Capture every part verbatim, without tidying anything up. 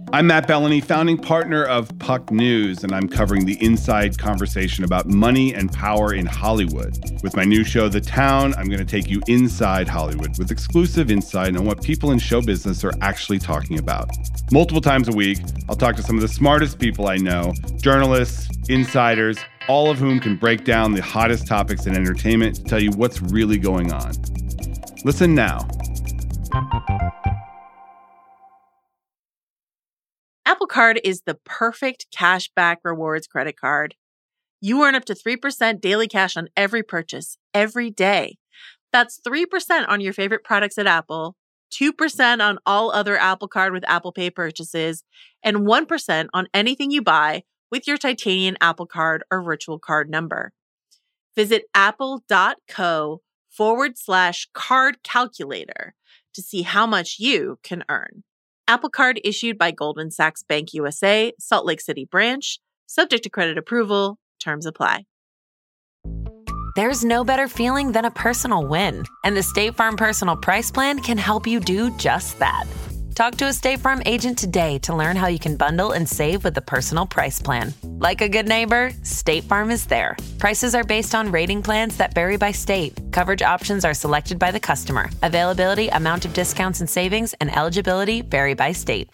I'm Matt Bellany, founding partner of Puck News, and I'm covering the inside conversation about money and power in Hollywood. With my new show, The Town, I'm going to take you inside Hollywood with exclusive insight on what people in show business are actually talking about. Multiple times a week, I'll talk to some of the smartest people I know, journalists, insiders, all of whom can break down the hottest topics in entertainment to tell you what's really going on. Listen now. Apple Card is the perfect cashback rewards credit card. You earn up to three percent daily cash on every purchase, every day. That's three percent on your favorite products at Apple, two percent on all other Apple Card with Apple Pay purchases, and one percent on anything you buy with your titanium Apple Card or virtual card number. Visit apple.co forward slash card calculator to see how much you can earn. Apple Card issued by Goldman Sachs Bank U S A, Salt Lake City branch, subject to credit approval. Terms apply. There's no better feeling than a personal win, and the State Farm Personal Price Plan can help you do just that. Talk to a State Farm agent today to learn how you can bundle and save with the Personal Price Plan. Like a good neighbor, State Farm is there. Prices are based on rating plans that vary by state. Coverage options are selected by the customer. Availability, amount of discounts and savings, and eligibility vary by state.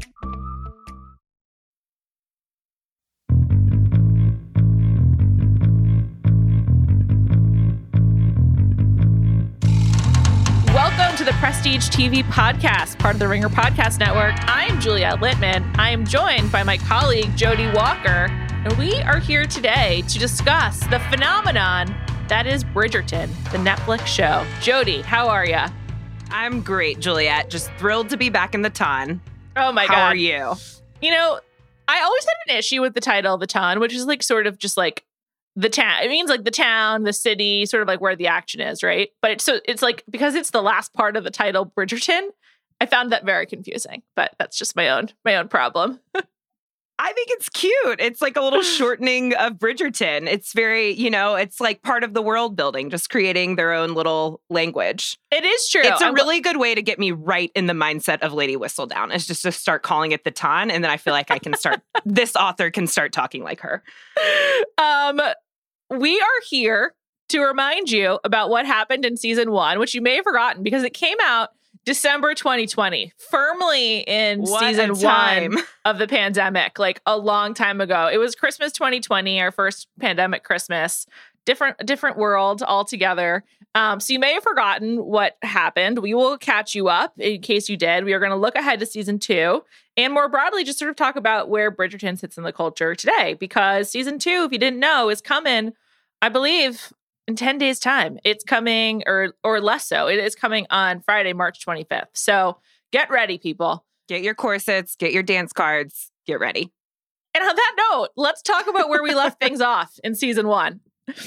Welcome to the Prestige T V podcast, part of the Ringer Podcast Network. I'm Juliette Littman. I am joined by my colleague, Jody Walker, and we are here today to discuss the phenomenon that is Bridgerton, the Netflix show. Jody, how are you? I'm great, Juliette. Just thrilled to be back in the ton. Oh my how God. How are you? You know, I always had an issue with the title, The Ton, which is like sort of just like the town. It means like the town, the city, sort of like where the action is, right? But it's so it's like because it's the last part of the title, Bridgerton. I found that very confusing, but that's just my own my own problem. I think it's cute. It's like a little shortening of Bridgerton. It's very, you know, it's like part of the world building, just creating their own little language. It is true. It's a I'm, really good way to get me right in the mindset of Lady Whistledown. Is just to start calling it the Ton, and then I feel like I can start. This author can start talking like her. Um. We are here to remind you about what happened in season one, which you may have forgotten because it came out December twenty twenty, firmly in what season one of the pandemic, like a long time ago. It was Christmas twenty twenty, our first pandemic Christmas. Different, different world altogether. Um, so you may have forgotten what happened. We will catch you up in case you did. We are going to look ahead to season two and more broadly just sort of talk about where Bridgerton sits in the culture today. Because season two, if you didn't know, is coming, I believe, in ten days' time. It's coming, or or less so. It is coming on Friday, March twenty-fifth. So get ready, people. Get your corsets, get your dance cards, get ready. And on that note, let's talk about where we left things off in season one.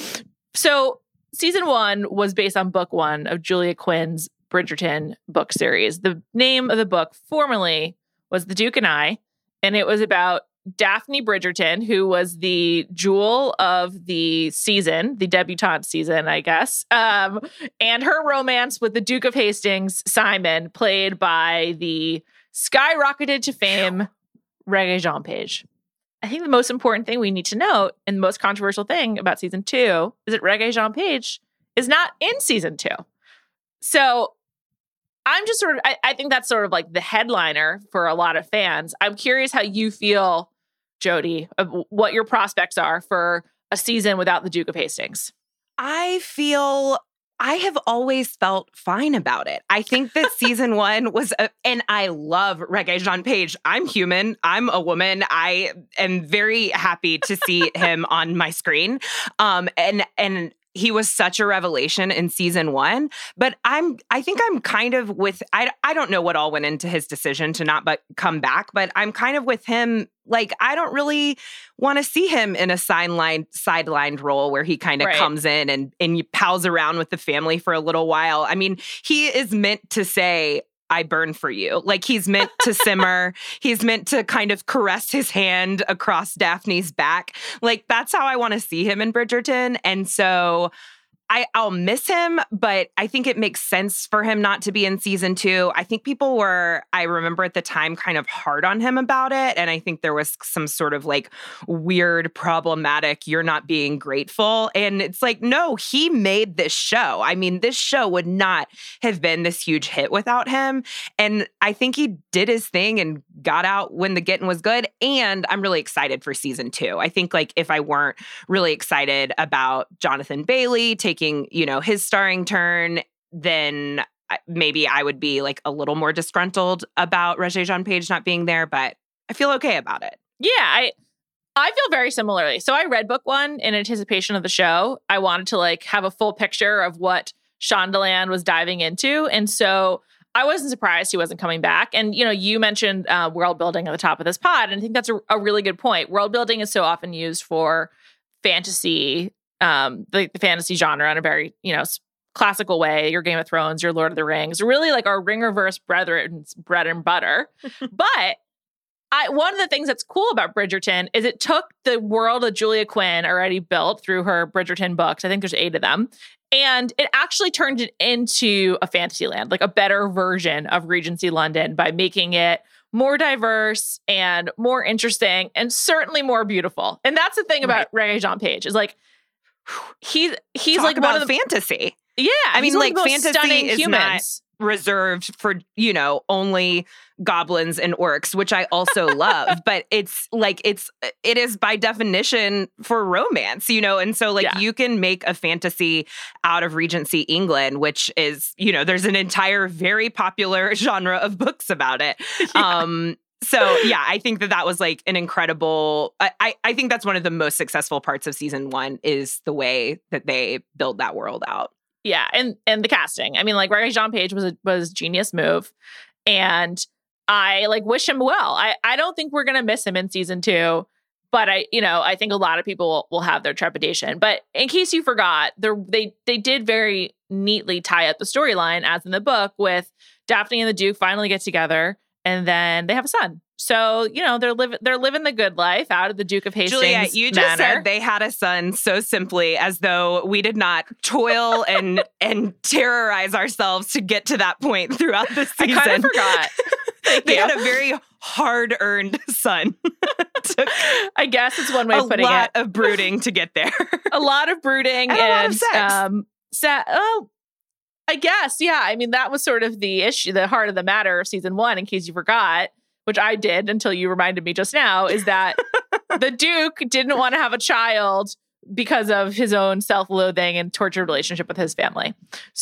So season one was based on book one of Julia Quinn's Bridgerton book series. The name of the book formerly was The Duke and I, and it was about Daphne Bridgerton, who was the jewel of the season, the debutante season, I guess, um, and her romance with the Duke of Hastings, Simon, played by the skyrocketed to fame Regé-Jean Page. I think the most important thing we need to note, and the most controversial thing about season two, is that Regé-Jean Page is not in season two. So I'm just sort of, I, I think that's sort of like the headliner for a lot of fans. I'm curious how you feel, Jody, of what your prospects are for a season without the Duke of Hastings. I feel I have always felt fine about it. I think that season one was, a, and I love Regé-Jean Page. I'm human. I'm a woman. I am very happy to see him on my screen. Um, and and he was such a revelation in season one. But I'm, I think I'm kind of with, I, I don't know what all went into his decision to not but come back, but I'm kind of with him. Like, I don't really want to see him in a sideline, sidelined role where he kind of right. comes in and, and he pals around with the family for a little while. I mean, he is meant to say, I burn for you. Like, he's meant to simmer. He's meant to kind of caress his hand across Daphne's back. Like, that's how I want to see him in Bridgerton. And so I, I'll miss him, but I think it makes sense for him not to be in season two. I think people were, I remember at the time, kind of hard on him about it. And I think there was some sort of like weird, problematic, you're not being grateful. And it's like, no, he made this show. I mean, this show would not have been this huge hit without him. And I think he did his thing and got out when the getting was good. And I'm really excited for season two. I think like if I weren't really excited about Jonathan Bailey taking you know, his starring turn, then maybe I would be like a little more disgruntled about Regé-Jean Page not being there, but I feel okay about it. Yeah, I I feel very similarly. So I read book one in anticipation of the show. I wanted to like have a full picture of what Shondaland was diving into. And so I wasn't surprised he wasn't coming back. And, you know, you mentioned uh, world building at the top of this pod, and I think that's a, a really good point. World building is so often used for fantasy Um, the, the fantasy genre in a very, you know, classical way, your Game of Thrones, your Lord of the Rings, really like our Ringerverse brethren's bread and butter. But I, one of the things that's cool about Bridgerton is it took the world that Julia Quinn already built through her Bridgerton books. I think there's eight of them. And it actually turned it into a fantasy land, like a better version of Regency London by making it more diverse and more interesting and certainly more beautiful. And that's the thing about right. Regé-Jean Page is like, He's he's Talk like about one of the fantasy. Yeah, I mean, like fantasy is humans. not reserved for you know only goblins and orcs, which I also love. But it's like it's it is by definition for romance, you know. And so like yeah. you can make a fantasy out of Regency England, which is you know there's an entire very popular genre of books about it. Yeah. Um, So, yeah, I think that that was like an incredible, I, I think that's one of the most successful parts of season one is the way that they build that world out. Yeah. And and the casting. I mean, like Regé-Jean Page was a, was a genius move. And I like wish him well. I, I don't think we're going to miss him in season two. But I, you know, I think a lot of people will, will have their trepidation. But in case you forgot, they they did very neatly tie up the storyline, as in the book, with Daphne and the Duke finally get together. And then they have a son. So, you know, they're living they're living the good life out of the Duke of Hastings. Julia, you just manor. said they had a son so simply, as though we did not toil and and terrorize ourselves to get to that point throughout the season. I kind of forgot. They you. had a very hard-earned son. I guess it's one way of putting it. A lot of brooding to get there. A lot of brooding and, and a lot of sex. Um, sa- oh, I guess, yeah. I mean, that was sort of the issue, the heart of the matter of season one, in case you forgot, which I did until you reminded me just now, is that the Duke didn't want to have a child because of his own self-loathing and tortured relationship with his family.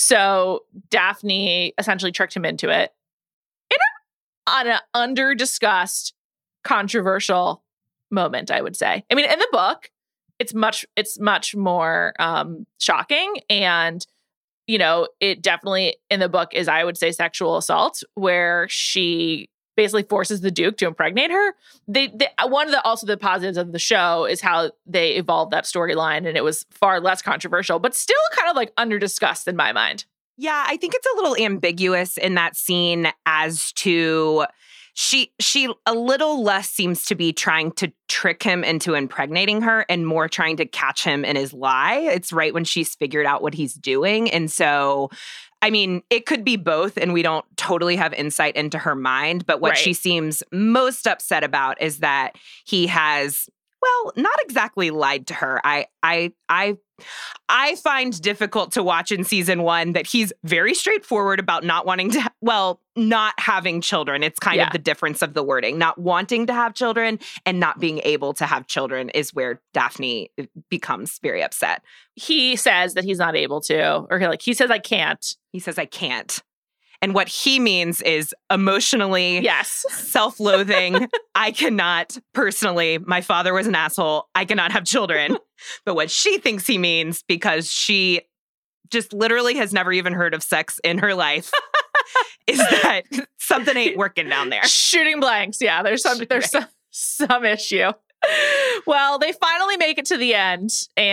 So Daphne essentially tricked him into it in a, on an under-discussed, controversial moment, I would say. I mean, in the book, it's much, it's much more um, shocking, and you know, it definitely in the book is, I would say, sexual assault, where she basically forces the Duke to impregnate her. They, they one of the also the positives of the show is how they evolved that storyline, and it was far less controversial, but still kind of like under discussed in my mind. Yeah, I think it's a little ambiguous in that scene as to she she a little less seems to be trying to trick him into impregnating her and more trying to catch him in his lie. It's right when she's figured out what he's doing. And so, I mean, it could be both, and we don't totally have insight into her mind. But what right. she seems most upset about is that he has, well, not exactly lied to her. I I I I find difficult to watch in season one that he's very straightforward about not wanting to, ha- well, not having children. It's kind yeah. of the difference of the wording. Not wanting to have children and not being able to have children is where Daphne becomes very upset. He says that he's not able to, or like he says, I can't. He says, I can't. And what he means is emotionally, yes, self-loathing. I cannot personally, my father was an asshole. I cannot have children. But what she thinks he means, because she just literally has never even heard of sex in her life, is that something ain't working down there. Shooting blanks. Yeah, there's some there's some, some issue. Well, they finally make it to the end,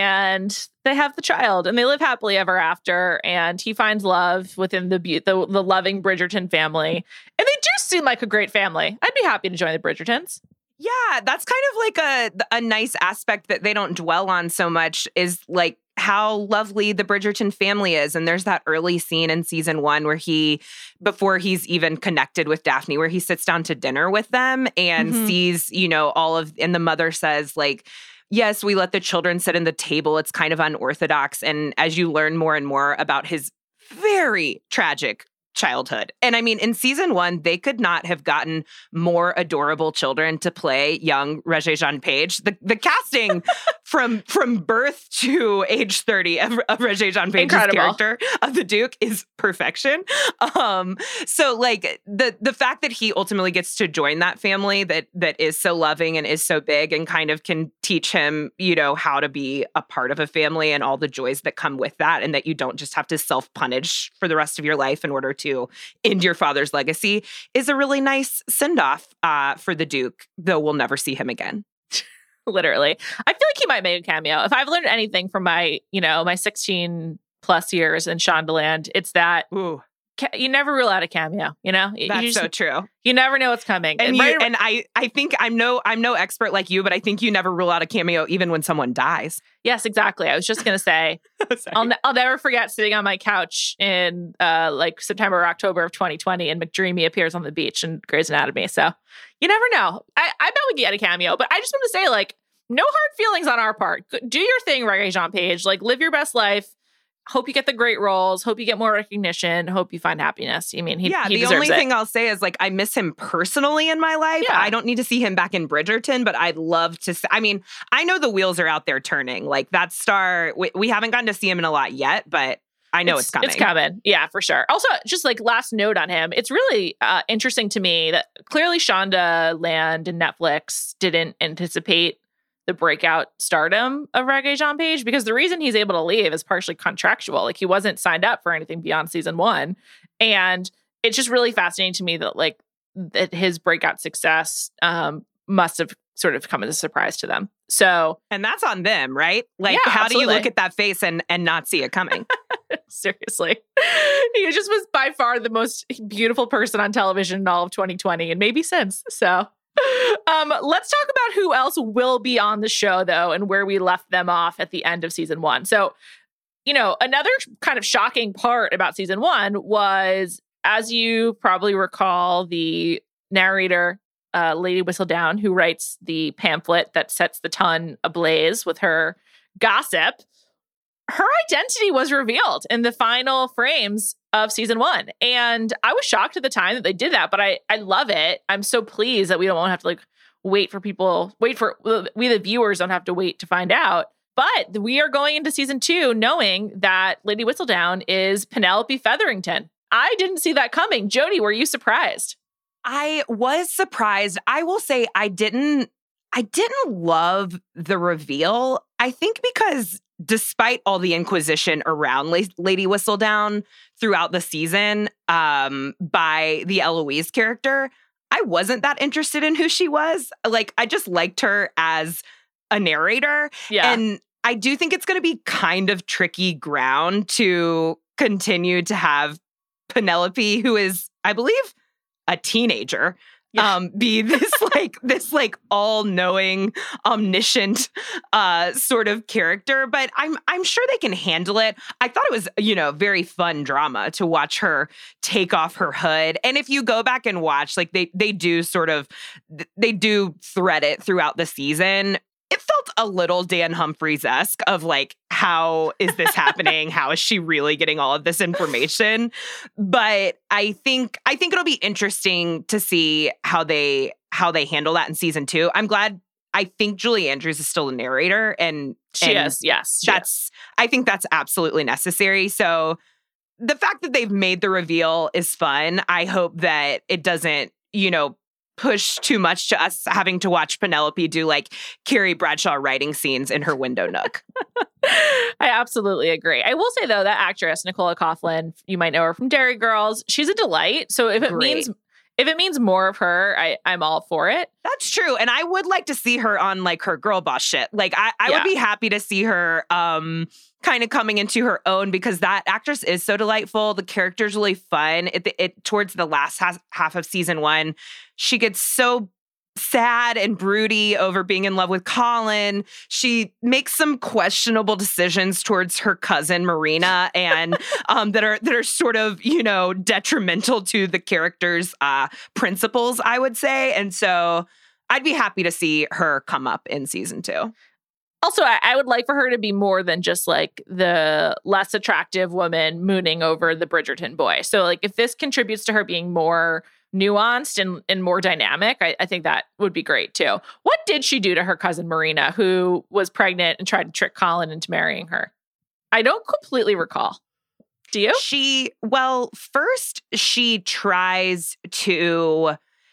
and they have the child, and they live happily ever after. And he finds love within the the, the loving Bridgerton family, and they do seem like a great family. I'd be happy to join the Bridgertons. Yeah, that's kind of like a a nice aspect that they don't dwell on so much. Is like how lovely the Bridgerton family is. And there's that early scene in season one where he, before he's even connected with Daphne, where he sits down to dinner with them and mm-hmm. sees, you know, all of, and the mother says, like, yes, we let the children sit in the table. It's kind of unorthodox. And as you learn more and more about his very tragic childhood. And I mean, in season one, they could not have gotten more adorable children to play young Regé-Jean Page. The the casting from from birth to age thirty of, of Regé-Jean Page's Incredible. character of the Duke is perfection. Um, so like the the fact that he ultimately gets to join that family that that is so loving and is so big and kind of can teach him, you know, how to be a part of a family and all the joys that come with that, and that you don't just have to self-punish for the rest of your life in order to to end your father's legacy, is a really nice send-off uh, for the Duke, though we'll never see him again. Literally. I feel like he might make a cameo. If I've learned anything from my, you know, my sixteen plus years in Shondaland, it's that Ooh. Ca- you never rule out a cameo, you know? That's you just, so true. You never know what's coming. And, and, you, right, and I, I think I'm no I'm no expert like you, but I think you never rule out a cameo even when someone dies. Yes, exactly. I was just going to say, I'll, ne- I'll never forget sitting on my couch in uh, like September or October of twenty twenty and McDreamy appears on the beach in Grey's Anatomy. So you never know. I, I bet we get a cameo, but I just want to say, like, no hard feelings on our part. Do your thing, Regé-Jean Page. Like, live your best life. Hope you get the great roles. Hope you get more recognition. Hope you find happiness. I mean, he, yeah, he the only it. thing I'll say is, like, I miss him personally in my life. Yeah. I don't need to see him back in Bridgerton, but I'd love to see, I mean, I know the wheels are out there turning. Like, that star, we, we haven't gotten to see him in a lot yet, but I know it's, it's coming. It's coming. Yeah, for sure. Also, just like last note on him, it's really uh, interesting to me that clearly Shondaland and Netflix didn't anticipate the breakout stardom of Regé-Jean Page, because the reason he's able to leave is partially contractual. Like, he wasn't signed up for anything beyond season one. And it's just really fascinating to me that, like, that his breakout success um, must have sort of come as a surprise to them. So, and that's on them, right? Like, yeah, how absolutely. do you look at that face and and not see it coming? Seriously. He just was by far the most beautiful person on television in all of twenty twenty, and maybe since. So Um, let's talk about who else will be on the show, though, and where we left them off at the end of season one. So, you know, another kind of shocking part about season one was, as you probably recall, the narrator, uh, Lady Whistledown, who writes the pamphlet that sets the ton ablaze with her gossip, her identity was revealed in the final frames of season one. And I was shocked at the time that they did that, but I, I love it. I'm so pleased that we don't have to like wait for people, wait for, we the viewers don't have to wait to find out. But we are going into season two knowing that Lady Whistledown is Penelope Featherington. I didn't see that coming. Jody, were you surprised? I was surprised. I will say I didn't, I didn't love the reveal. I think because despite all the inquisition around La- Lady Whistledown throughout the season um, by the Eloise character, I wasn't that interested in who she was. Like, I just liked her as a narrator. Yeah. And I do think it's going to be kind of tricky ground to continue to have Penelope, who is, I believe, a teenager, yeah. um, be this like this like all-knowing, omniscient uh, sort of character. But I'm I'm sure they can handle it. I thought it was, you know, very fun drama to watch her take off her hood. And if you go back and watch, like they they do sort of they do thread it throughout the season. It felt a little Dan Humphries-esque of like, how is this happening? How is she really getting all of this information? But I think I think it'll be interesting to see how they how they handle that in season two. I'm glad. I think Julie Andrews is still a narrator, and she and is. Yes, she that's. is. I think that's absolutely necessary. So the fact that they've made the reveal is fun. I hope that it doesn't, you know, push too much to us having to watch Penelope do like Carrie Bradshaw writing scenes in her window nook. I absolutely agree. I will say, though, that actress, Nicola Coughlan, you might know her from Derry Girls. She's a delight. So if it Great. means if it means more of her, I, I'm all for it. That's true. And I would like to see her on like her girl boss shit. Like I, I Yeah. would be happy to see her um kind of coming into her own, because that actress is so delightful. The character's really fun. It, it towards the last half, half of season one, she gets so sad and broody over being in love with Colin. She makes some questionable decisions towards her cousin Marina, and um, that are that are sort of, you know, detrimental to the character's uh, principles, I would say. And so I'd be happy to see her come up in season two. Also, I, I would like for her to be more than just like the less attractive woman mooning over the Bridgerton boy. So like if this contributes to her being more nuanced and, and more dynamic, I, I think that would be great too. What did she do to her cousin Marina, who was pregnant and tried to trick Colin into marrying her? I don't completely recall. Do you? She, well, first she tries to,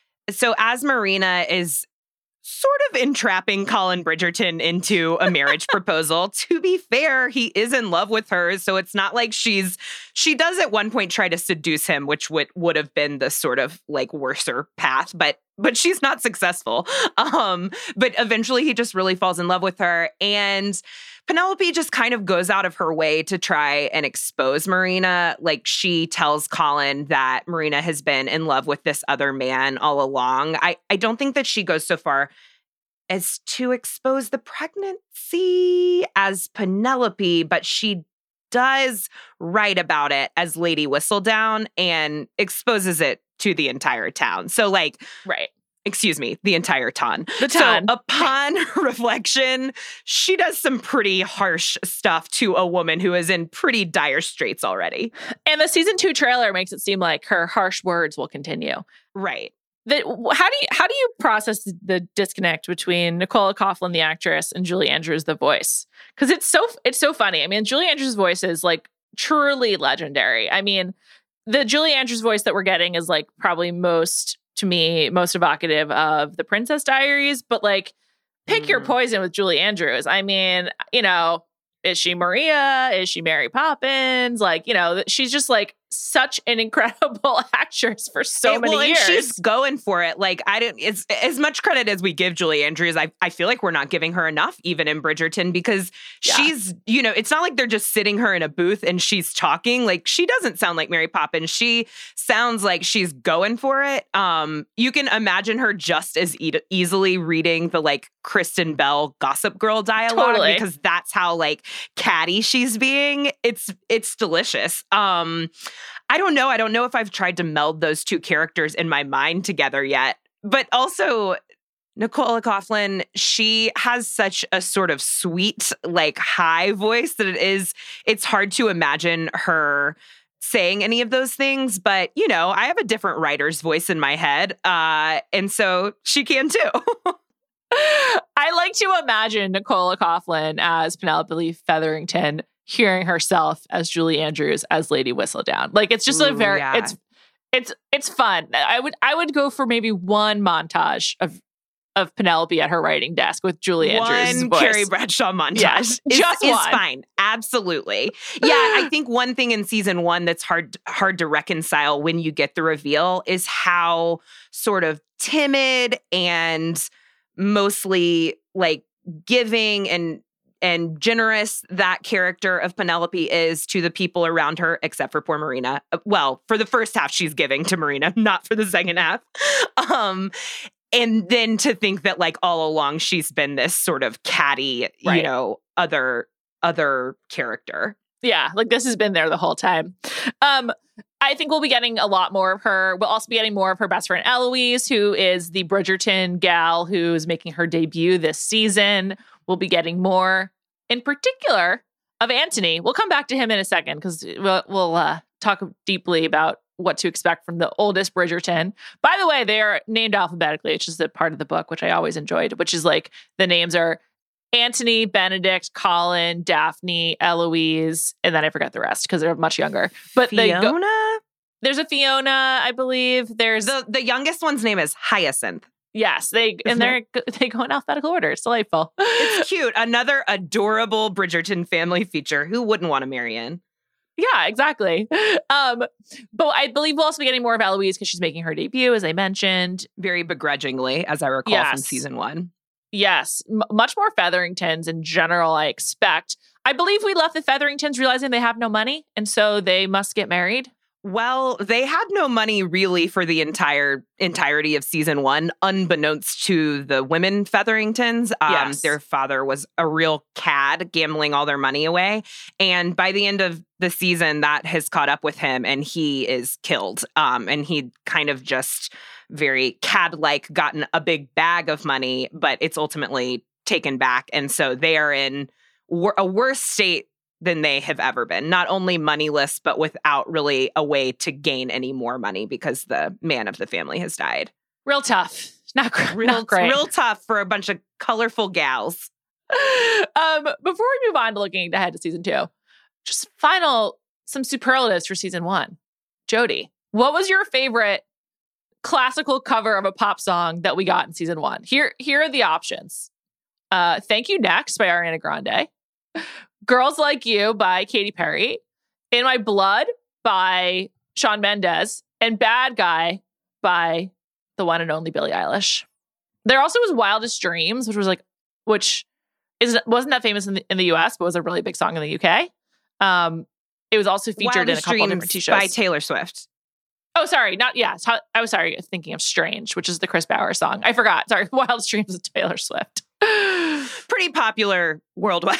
so as Marina is sort of entrapping Colin Bridgerton into a marriage proposal. To be fair, he is in love with her, so it's not like she's, she does at one point try to seduce him, which would, would have been the sort of like worser path, but but she's not successful. Um, but eventually he just really falls in love with her, and Penelope just kind of goes out of her way to try and expose Marina. Like, she tells Colin that Marina has been in love with this other man all along. I, I don't think that she goes so far as to expose the pregnancy as Penelope, but she does write about it as Lady Whistledown and exposes it to the entire town. So, like, right. Excuse me, the entire ton. The ton. So upon reflection, she does some pretty harsh stuff to a woman who is in pretty dire straits already. And the season two trailer makes it seem like her harsh words will continue. Right. The, how do you how do you process the disconnect between Nicola Coughlan, the actress, and Julie Andrews, the voice? Because it's so it's so funny. I mean, Julie Andrews' voice is like truly legendary. I mean, the Julie Andrews voice that we're getting is like probably most, to me, most evocative of the Princess Diaries, but like pick mm. your poison with Julie Andrews. I mean, you know, is she Maria? Is she Mary Poppins? Like, you know, she's just like such an incredible actress for so it, many well, years. And she's going for it. Like, I don't, it's as much credit as we give Julie Andrews. I, I feel like we're not giving her enough, even in Bridgerton, because yeah. she's, you know, it's not like they're just sitting her in a booth and she's talking. Like, she doesn't sound like Mary Poppins. She sounds like she's going for it. Um, you can imagine her just as e- easily reading the like Kristen Bell Gossip Girl dialogue, totally. Because that's how like catty she's being. It's, it's delicious. Um, I don't know. I don't know if I've tried to meld those two characters in my mind together yet. But also, Nicola Coughlan, she has such a sort of sweet, like high voice that it is, it's hard to imagine her saying any of those things. But, you know, I have a different writer's voice in my head. Uh, and so she can too. I like to imagine Nicola Coughlan as Penelope Featherington hearing herself as Julie Andrews as Lady Whistledown. Like, it's just Ooh, a very yeah. it's it's it's fun. I would I would go for maybe one montage of of Penelope at her writing desk with Julie Andrews' one voice. Carrie Bradshaw montage. Yeah, is, just is one. fine. Absolutely. Yeah, I think one thing in season one that's hard hard to reconcile when you get the reveal is how sort of timid and mostly like giving and and generous that character of Penelope is to the people around her, except for poor Marina. Well, for the first half, she's giving to Marina, not for the second half. Um, and then to think that, like, all along, she's been this sort of catty, right. you know, other other character. Yeah, like this has been there the whole time. Um, I think we'll be getting a lot more of her. We'll also be getting more of her best friend Eloise, who is the Bridgerton gal who's making her debut this season. We'll be getting more, in particular, of Anthony. We'll come back to him in a second because we'll, we'll uh, talk deeply about what to expect from the oldest Bridgerton. By the way, they are named alphabetically. It's just a part of the book, which I always enjoyed, which is like the names are Anthony, Benedict, Colin, Daphne, Eloise, and then I forgot the rest because they're much younger. But Fiona? Go, there's a Fiona, I believe. There's the the youngest one's name is Hyacinth. Yes, they and they're they go in alphabetical order. It's delightful. It's cute. Another adorable Bridgerton family feature. Who wouldn't want to marry in? Yeah, exactly. Um, but I believe we'll also be getting more of Eloise because she's making her debut, as I mentioned, very begrudgingly, as I recall yes. from season one. Yes, m- much more Featheringtons in general, I expect. I believe we left the Featheringtons realizing they have no money, and so they must get married. Well, they had no money really for the entire entirety of season one, unbeknownst to the women Featheringtons. Um, Yes. Their father was a real cad, gambling all their money away. And by the end of the season, that has caught up with him, and he is killed. Um, and he kind of just very cad-like gotten a big bag of money, but it's ultimately taken back. And so they are in wor- a worse state than they have ever been. Not only moneyless, but without really a way to gain any more money because the man of the family has died. Real tough. Not, gr- Real, not great. real tough for a bunch of colorful gals. um, before we move on to looking ahead to season two, just final, some superlatives for season one. Jody, what was your favorite classical cover of a pop song that we got in season one? Here, here are the options. Uh, Thank You Next by Ariana Grande. Girls Like You by Katy Perry, In My Blood by Shawn Mendes, and Bad Guy by the one and only Billie Eilish. There also was Wildest Dreams, which was like, which is wasn't that famous in the, in the U S, but was a really big song in the U K. Um, it was also featured Wildest in a couple Dreams different T V shows. by Taylor Swift. Oh, sorry, not yeah. so- I was sorry, thinking of Strange, which is the Chris Bauer song. I forgot. Sorry, Wildest Dreams of Taylor Swift. Pretty popular worldwide.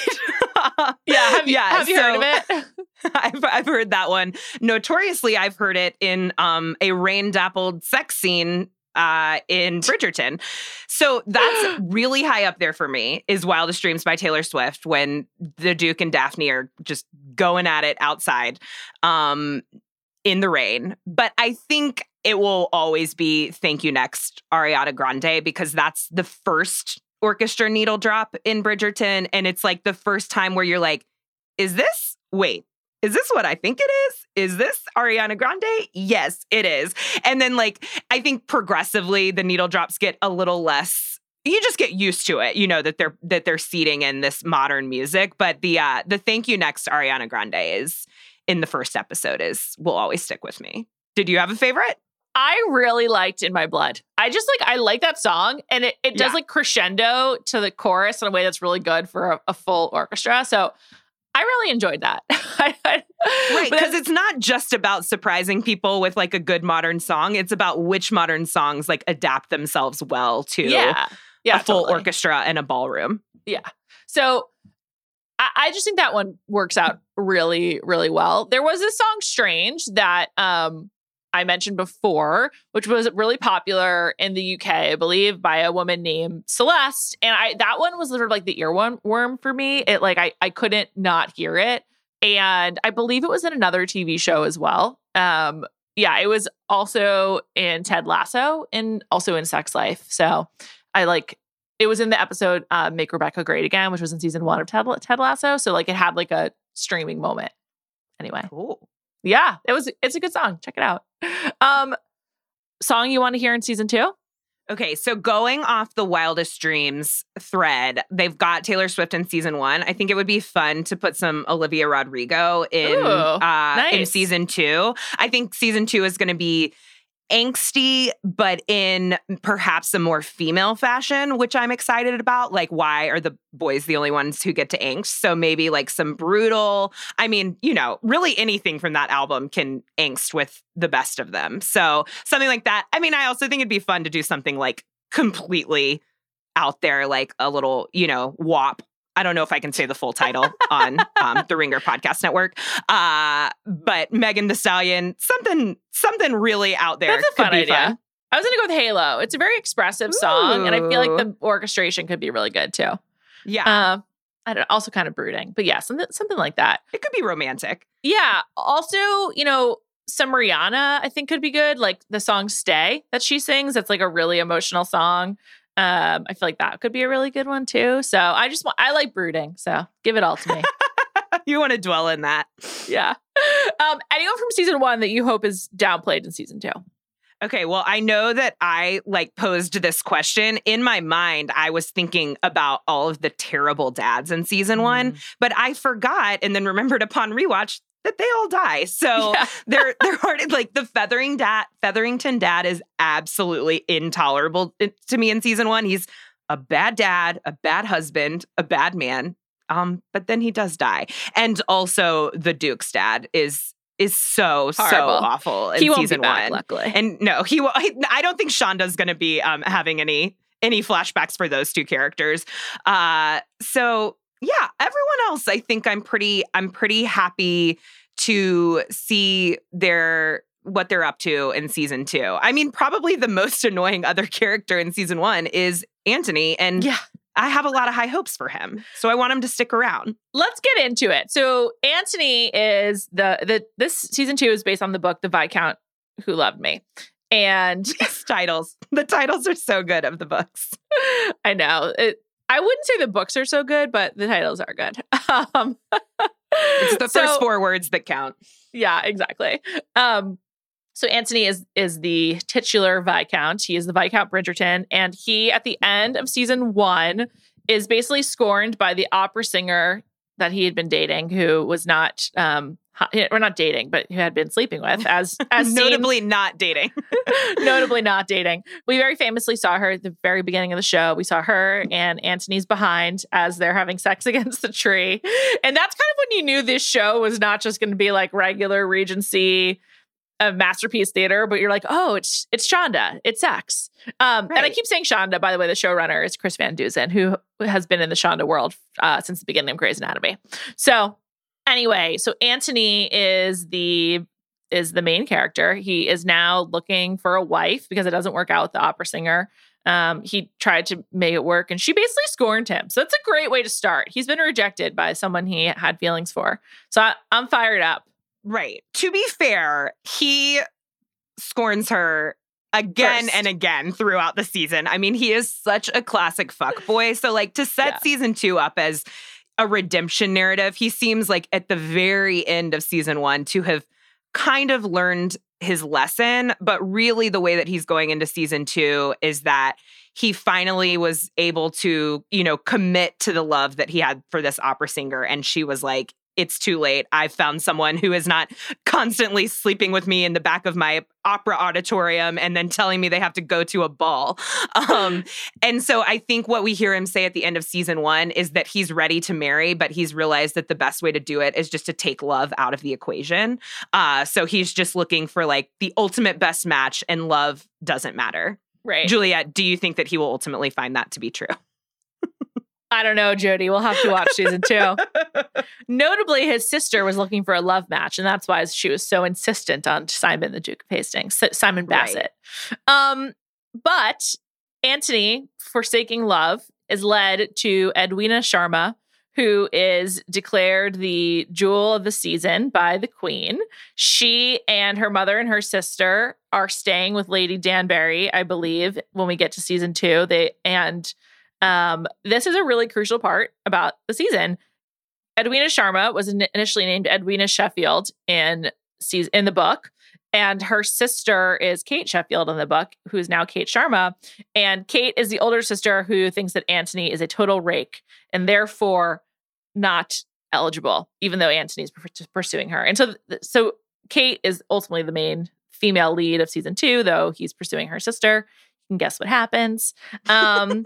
Yeah, have you, Yeah, have you so- heard of it? I've I've heard that one. Notoriously, I've heard it in um, a rain-dappled sex scene uh, in Bridgerton. So that's really high up there for me, is Wildest Dreams by Taylor Swift, when the Duke and Daphne are just going at it outside um, in the rain. But I think it will always be Thank You Next, Ariana Grande, because that's the first orchestra needle drop in Bridgerton. And it's like the first time where you're like, is this, wait, is this what I think it is? Is this Ariana Grande? Yes, it is. And then like, I think progressively the needle drops get a little less, you just get used to it, you know, that they're, that they're seeding in this modern music. But the, uh, the Thank You Next Ariana Grande is in the first episode is, will always stick with me. Did you have a favorite? I really liked In My Blood. I just like, I like that song, and it, it does Yeah. like crescendo to the chorus in a way that's really good for a, a full orchestra. So I really enjoyed that. Right, But because it's not just about surprising people with like a good modern song. It's about which modern songs like adapt themselves well to yeah, yeah, a full totally. orchestra and a ballroom. Yeah. So I, I just think that one works out really, really well. There was this song Strange that um I mentioned before, which was really popular in the U K, I believe, by a woman named Celeste. And I that one was sort of like the earworm worm for me. It like I I couldn't not hear it. And I believe it was in another T V show as well. Um, yeah, it was also in Ted Lasso and also in Sex Life. So I like it was in the episode uh, Make Rebecca Great Again, which was in season one of Ted, Ted Lasso. So like it had like a streaming moment. Anyway. Cool. Yeah, it was. It's a good song. Check it out. Um, song you want to hear in season two? Okay, so going off the Wildest Dreams thread, they've got Taylor Swift in season one. I think it would be fun to put some Olivia Rodrigo in Ooh, uh, in nice. season two. I think season two is going to be angsty, but in perhaps a more female fashion, which I'm excited about. Like, why are the boys the only ones who get to angst? So maybe like some brutal, I mean, you know, really anything from that album can angst with the best of them. So something like that. I mean, I also think it'd be fun to do something like completely out there, like a little, you know, W A P. I don't know if I can say the full title on um, the Ringer Podcast Network, uh, but Megan Thee Stallion, something, something really out there. That's a could fun be idea. fun. I was gonna go with Halo. It's a very expressive song, and I feel like Ooh. the orchestration could be really good too. Yeah, Um, I don't. Also, kind of brooding, but yeah, something something like that. it could be romantic. Yeah. Also, you know, some Rihanna I think could be good. Like the song "Stay" that she sings. That's like a really emotional song. Um, I feel like that could be a really good one too. So I just want, I like brooding. So give it all to me. You want to dwell in that. Yeah. Um, anyone from season one that you hope is downplayed in season two? Okay, well, I know that I like posed this question. In my mind, I was thinking about all of the terrible dads in season one, but I forgot and then remembered upon rewatch that they all die. So Yeah. they're they're hard. Like the Feathering dad, Featherington dad is absolutely intolerable to me in season one. He's a bad dad, a bad husband, a bad man. Um, but then he does die. And also the Duke's dad is is so, so Horrible. awful in He won't season be back, one. luckily. And no, he will. I don't think Shonda's going to be um, having any any flashbacks for those two characters. Uh, so yeah, everyone else, I think I'm pretty, I'm pretty happy to see their what they're up to in season two. I mean, probably the most annoying other character in season one is Anthony, and Yeah. I have a lot of high hopes for him. So I want him to stick around. Let's get into it. So Anthony is the the this season two is based on the book The Viscount Who Loved Me. And These titles, the titles are so good of the books. I know. It, I wouldn't say the books are so good, but the titles are good. Um, It's the so- first four words that count. Yeah, exactly. Um, so Anthony is is the titular Viscount. He is the Viscount Bridgerton, and he, at the end of season one, is basically scorned by the opera singer that he had been dating, who was not, um, or not dating, but who had been sleeping with, as as seen- Notably not dating. notably not dating. We very famously saw her at the very beginning of the show. We saw her and Anthony's behind as they're having sex against the tree. And that's kind of when you knew this show was not just going to be like regular Regency uh, Masterpiece Theater, but you're like, oh, it's it's Shonda. It's sex. Um, Right. And I keep saying Shonda, by the way, the showrunner is Chris Van Dusen, who has been in the Shonda world uh, since the beginning of Grey's Anatomy. So anyway, so Anthony is the is the main character. He is now looking for a wife because it doesn't work out with the opera singer. Um, he tried to make it work and she basically scorned him. So that's a great way to start. He's been rejected by someone he had feelings for. So I, I'm fired up. Right. To be fair, he scorns her again First. and again throughout the season. I mean, he is such a classic fuckboy. So, like, to set Yeah. season two up as a redemption narrative, he seems like at the very end of season one to have kind of learned his lesson. But really, the way that he's going into season two is that he finally was able to, you know, commit to the love that he had for this opera singer. And she was like, it's too late. I've found someone who is not constantly sleeping with me in the back of my opera auditorium and then telling me they have to go to a ball. Um, and so I think what we hear him say at the end of season one is that he's ready to marry, but he's realized that the best way to do it is just to take love out of the equation. Uh, so he's just looking for like the ultimate best match, and love doesn't matter. Right. Juliet, do you think that he will ultimately find that to be true? I don't know, Jody. We'll have to watch season two. Notably, his sister was looking for a love match, and that's why she was so insistent on Simon, the Duke of Hastings, S- Simon Bassett. Right. Um, but Anthony, forsaking love, is led to Edwina Sharma, who is declared the jewel of the season by the Queen. She and her mother and her sister are staying with Lady Danbury, I believe, when we get to season two. They and Um, this is a really crucial part about the season. Edwina Sharma was initially named Edwina Sheffield in season, in the book, and her sister is Kate Sheffield in the book, who is now Kate Sharma. And Kate is the older sister who thinks that Anthony is a total rake and therefore not eligible, even though Anthony's pursuing her. And so, so Kate is ultimately the main female lead of season two, though he's pursuing her sister. You can guess what happens. Um,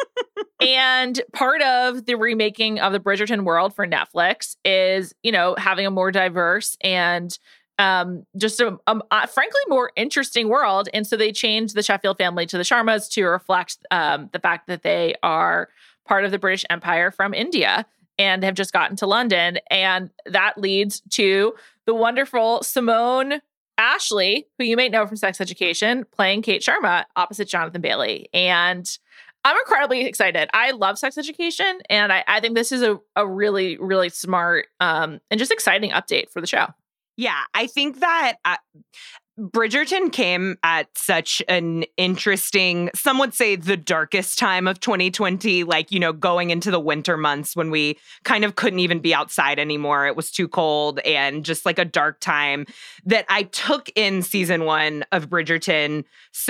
and part of the remaking of the Bridgerton world for Netflix is, you know, having a more diverse and um, just a, a, a frankly more interesting world. And so they changed the Sheffield family to the Sharmas to reflect um, the fact that they are part of the British Empire from India and have just gotten to London. And that leads to the wonderful Simone Ashley, who you may know from Sex Education, playing Kate Sharma opposite Jonathan Bailey. And I'm incredibly excited. I love Sex Education, and I, I think this is a, a really, really smart um, and just exciting update for the show. Yeah, I think that uh, Bridgerton came at such an interesting, some would say the darkest time of twenty twenty, like, you know, going into the winter months when we kind of couldn't even be outside anymore. It was too cold and just like a dark time that I took in season one of Bridgerton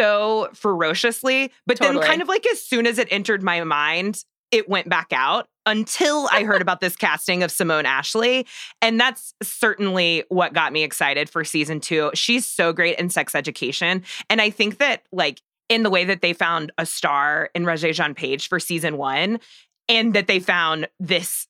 so ferociously. But Totally. then kind of like as soon as it entered my mind, it went back out until I heard about this casting of Simone Ashley. And that's certainly what got me excited for season two. She's so great in Sex Education. And I think that, like, in the way that they found a star in Regé-Jean Page for season one, and that they found this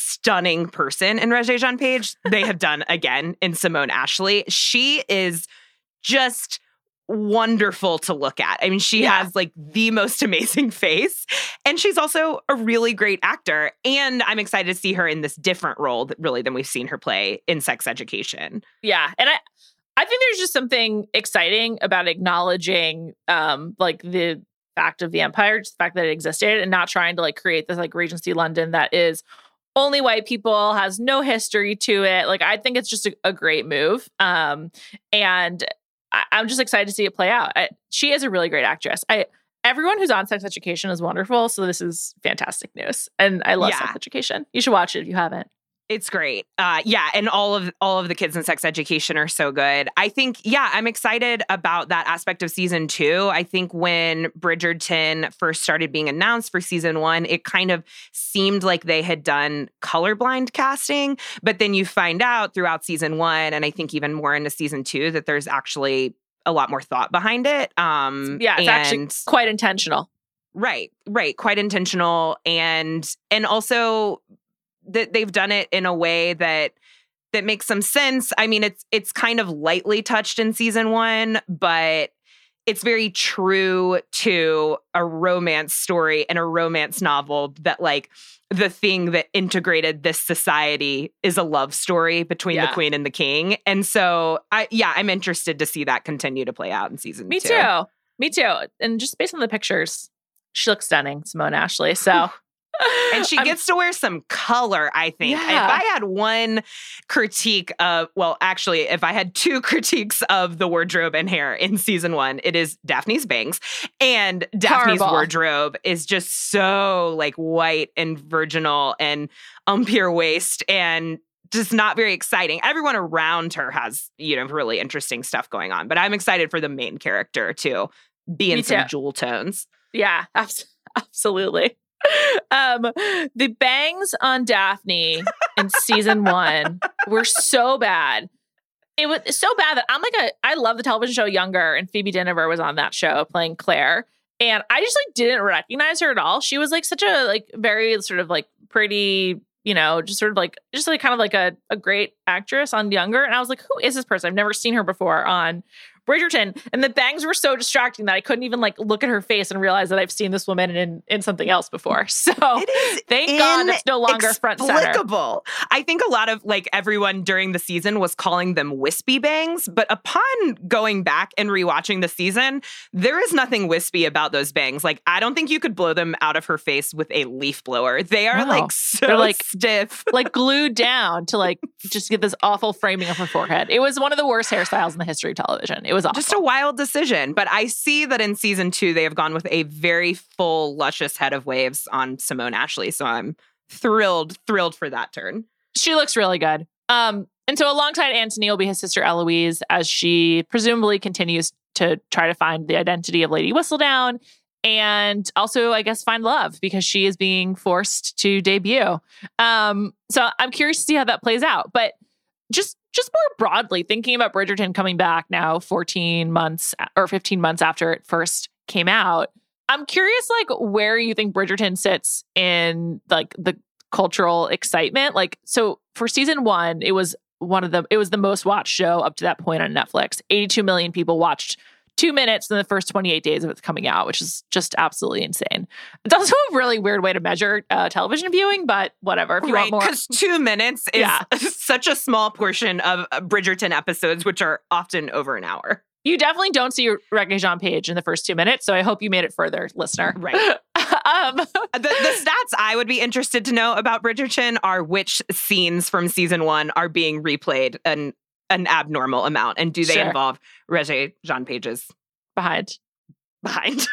stunning person in Regé-Jean Page, they have done again in Simone Ashley. She is just wonderful to look at. I mean, she Yeah. has like the most amazing face, and she's also a really great actor. And I'm excited to see her in this different role that really than we've seen her play in Sex Education. Yeah. And I, I think there's just something exciting about acknowledging um, like the fact of the empire, just the fact that it existed, and not trying to like create this like Regency London that is only white people, has no history to it. Like, I think it's just a, a great move. Um, and I, I'm just excited to see it play out. I, she is a really great actress. I everyone who's on Sex Education is wonderful. So this is fantastic news. And I love Yeah. Sex Education. You should watch it if you haven't. It's great. Uh, yeah, and all of all of the kids in Sex Education are so good. I think, yeah, I'm excited about that aspect of season two. I think when Bridgerton first started being announced for season one, it kind of seemed like they had done colorblind casting. But then you find out throughout season one, and I think even more into season two, that there's actually a lot more thought behind it. Um, Yeah, it's actually and- quite intentional. Right, right. Quite intentional. And and also that they've done it in a way that that makes some sense. I mean, it's it's kind of lightly touched in season one, but it's very true to a romance story and a romance novel that like the thing that integrated this society is a love story between Yeah. the queen and the king. And so I yeah, I'm interested to see that continue to play out in season Me two. too. Me too. And just based on the pictures, she looks stunning, Simone Ashley. So, And she I'm- gets to wear some color, I think. If Yeah. I had one critique of, well, actually, if I had two critiques of the wardrobe and hair in season one, it is Daphne's bangs. And Daphne's Horrible. wardrobe is just so like white and virginal and umpure waist and just not very exciting. Everyone around her has, you know, really interesting stuff going on. But I'm excited for the main character to be in Me some too. jewel tones. yeah, abs- absolutely. Um, the bangs on Daphne in season one were so bad. It was so bad that I'm like a, I love the television show Younger, and Phoebe Dynevor was on that show playing Claire. And I just like didn't recognize her at all. She was like such a like very sort of like pretty, you know, just sort of like, just like kind of like a, a great actress on Younger. And I was like, who is this person? I've never seen her before on Bridgerton. And the bangs were so distracting that I couldn't even like look at her face and realize that I've seen this woman in, in something else before. So It is thank God it's no longer front center. inexplicable. I think a lot of like everyone during the season was calling them wispy bangs, but upon going back and rewatching the season, there is nothing wispy about those bangs. Like I don't think you could blow them out of her face with a leaf blower. They are Wow. like so They're, like, stiff. Like glued down to like just get this awful framing of her forehead. It was one of the worst hairstyles in the history of television. It was awful. Just a wild decision. But I see that in season two, they have gone with a very full, luscious head of waves on Simone Ashley. So I'm thrilled, thrilled for that turn. She looks really good. Um, and so alongside Antony will be his sister Eloise as she presumably continues to try to find the identity of Lady Whistledown and also, I guess, find love because she is being forced to debut. Um, so I'm curious to see how that plays out. But just just more broadly, thinking about Bridgerton coming back now fourteen months or fifteen months after it first came out, I'm curious, like, where you think Bridgerton sits in like the cultural excitement. Like, so for season one, it was one of the it was the most watched show up to that point on Netflix. eighty-two million people watched two minutes in the first twenty-eight days of its coming out, which is just absolutely insane. It's also a really weird way to measure uh, television viewing, but whatever. If you Right, want more, because two minutes is Yeah. such a small portion of uh, Bridgerton episodes, which are often over an hour. you definitely don't see Regé-Jean Page in the first two minutes. So I hope you made it further, listener. Right. um, The, the stats I would be interested to know about Bridgerton are which scenes from season one are being replayed an an abnormal amount, and do they Sure. involve Regé-Jean Page's behind. behind?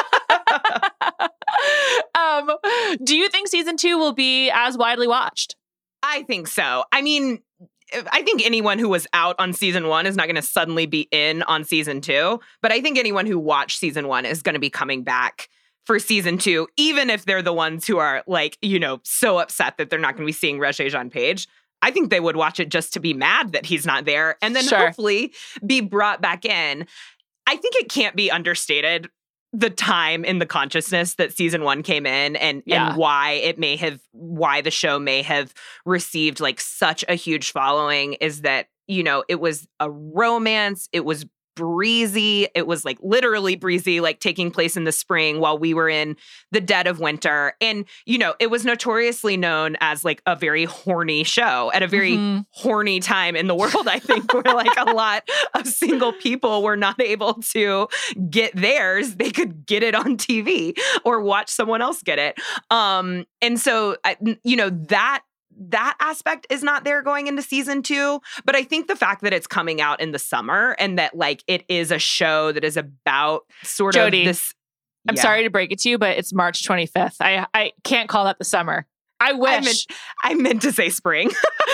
um, do you think season two will be as widely watched? I think so. I mean, I think anyone who was out on season one is not going to suddenly be in on season two. But I think anyone who watched season one is going to be coming back for season two, even if they're the ones who are like, you know, so upset that they're not going to be seeing Regé-Jean Page. I think they would watch it just to be mad that he's not there and then Sure. hopefully be brought back in. I think it can't be understated the time in the consciousness that season one came in and, Yeah. and why it may have, why the show may have received like such a huge following is that, you know, it was a romance. It was breezy. It was like literally breezy, like taking place in the spring while we were in the dead of winter. And, you know, it was notoriously known as like a very horny show at a very Mm-hmm. horny time in the world, I think, where like a lot of single people were not able to get theirs. They could get it on T V or watch someone else get it. Um, and so, I- you know, that that aspect is not there going into season two. But I think the fact that it's coming out in the summer and that like it is a show that is about sort Jody, of this. I'm Yeah. sorry to break it to you, but it's March twenty-fifth. I I can't call that the summer. I wish. I meant, I meant to say spring.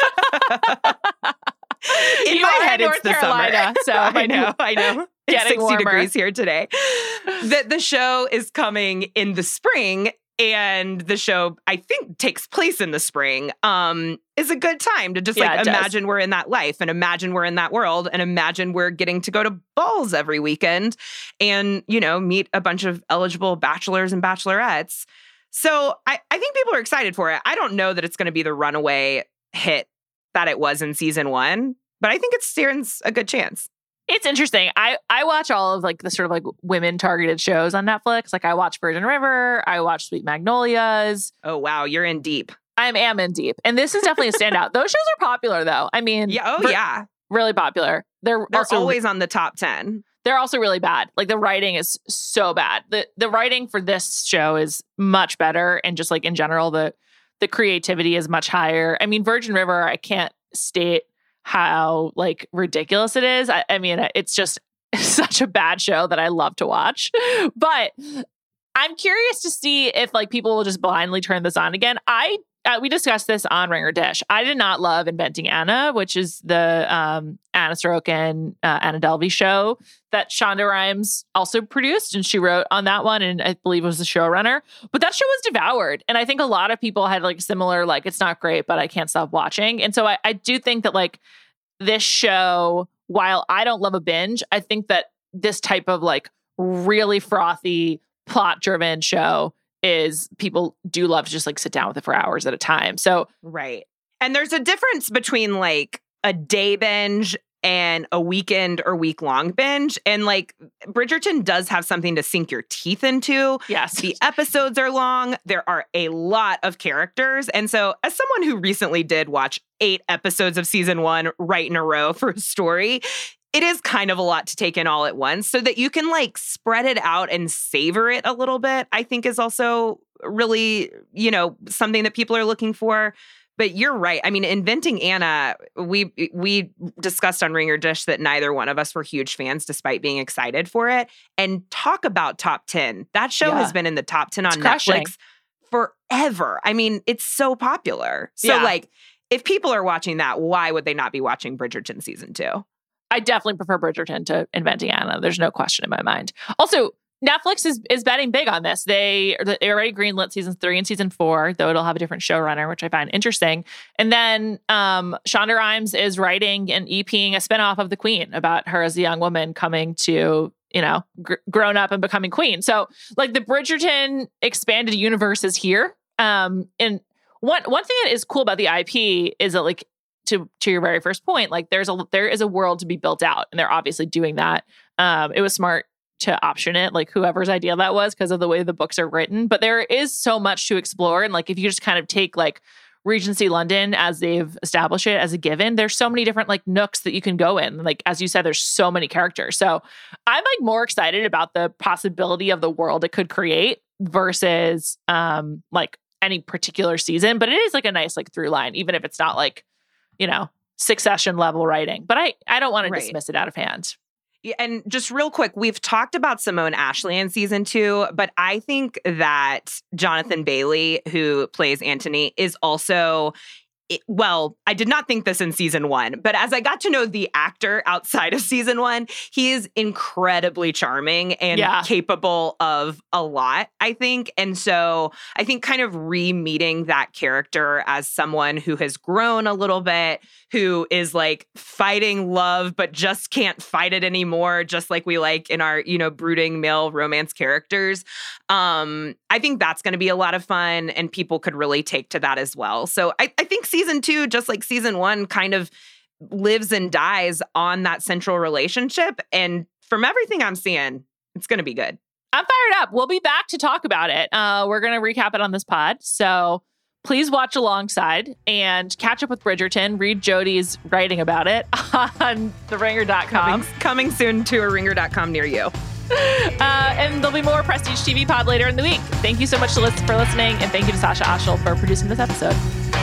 In You my are head, in it's North the Carolina, summer. so I know, I know. It's Getting sixty warmer. degrees here today. The, the show is coming in the spring, and the show, I think, takes place in the spring. Um, is a good time to just Yeah, like it does. imagine we're in that life and imagine we're in that world and imagine we're getting to go to balls every weekend and, you know, meet a bunch of eligible bachelors and bachelorettes. So I, I think people are excited for it. I don't know that it's going to be the runaway hit that it was in season one, but I think it stands a good chance. It's interesting. I, I watch all of like the sort of like women targeted shows on Netflix. Like I watch Virgin River. I watch Sweet Magnolias. Oh, wow. You're in deep. I am in deep. And this is definitely a standout. Those shows are popular though. I mean, Yeah. Oh, Vir- yeah. really popular. They're, They're also always on the top ten. they're also really bad. Like the writing is so bad. The the writing for this show is much better. And just like in general, the the creativity is much higher. I mean, Virgin River, I can't state how like ridiculous it is. I, I mean, it's just such a bad show that I love to watch. But I'm curious to see if like people will just blindly turn this on again. I uh, we discussed this on Ringer Dish. I did not love Inventing Anna, which is the um, Anna Sorokin, uh, Anna Delvey show that Shonda Rhimes also produced, and she wrote on that one, and I believe was the showrunner. But that show was devoured, and I think a lot of people had like similar, like it's not great, but I can't stop watching. And so I, I do think that like this show, while I don't love a binge, I think that this type of like really frothy, plot-driven show is people do love to just like sit down with it for hours at a time. So Right. And there's a difference between like a day binge and a weekend or week long binge. And like Bridgerton does have something to sink your teeth into. yes, The episodes are long. There are a lot of characters. And so, as someone who recently did watch eight episodes of season one right in a row for a story, it is kind of a lot to take in all at once so that you can like spread it out and savor it a little bit, I think is also really, you know, something that people are looking for. But you're right. I mean, Inventing Anna, we we discussed on Ringer Dish that neither one of us were huge fans despite being excited for it. And talk about top ten. That show Yeah. has been in the top ten on It's crushing. Netflix forever. I mean, it's so popular. So Yeah. like, if people are watching that, why would they not be watching Bridgerton season two? I definitely prefer Bridgerton to Inventing Anna. There's no question in my mind. Also, Netflix is is betting big on this. They they already greenlit seasons three and season four, though it'll have a different showrunner, which I find interesting. And then um, Shonda Rhimes is writing and EPing a spinoff of The Queen about her as a young woman coming to, you know, gr- grown up and becoming queen. So like the Bridgerton expanded universe is here. Um, and one one thing that is cool about the I P is that like to to your very first point, like there's a there is a world to be built out, and they're obviously doing that. Um, it was smart to option it, like whoever's idea that was, because of the way the books are written. But there is so much to explore, and like if you just kind of take like Regency London as they've established it as a given, there's so many different like nooks that you can go in. Like as you said, there's so many characters. So I'm like more excited about the possibility of the world it could create versus um like any particular season. But it is like a nice like through line, even if it's not like, you know, Succession level writing. But I I don't want Right. to dismiss it out of hand. Yeah, and just real quick, we've talked about Simone Ashley in season two, but I think that Jonathan Bailey, who plays Anthony, is also it, well, I did not think this in season one, but as I got to know the actor outside of season one, he is incredibly charming and Yeah. capable of a lot, I think. And so I think kind of re-meeting that character as someone who has grown a little bit, who is like fighting love, but just can't fight it anymore, just like we like in our, you know, brooding male romance characters. Um, I think that's going to be a lot of fun, and people could really take to that as well. So I, I think season two, just like season one, kind of lives and dies on that central relationship. And from everything I'm seeing, it's going to be good. I'm fired up. We'll be back to talk about it. Uh, we're going to recap it on this pod. So please watch alongside and catch up with Bridgerton. Read Jodi's writing about it on the ringer dot com. Coming, coming soon to a ringer dot com near you. Uh, and there'll be more Prestige T V pod later in the week. Thank you so much to listen, for listening. And thank you to Sasha Aschel for producing this episode.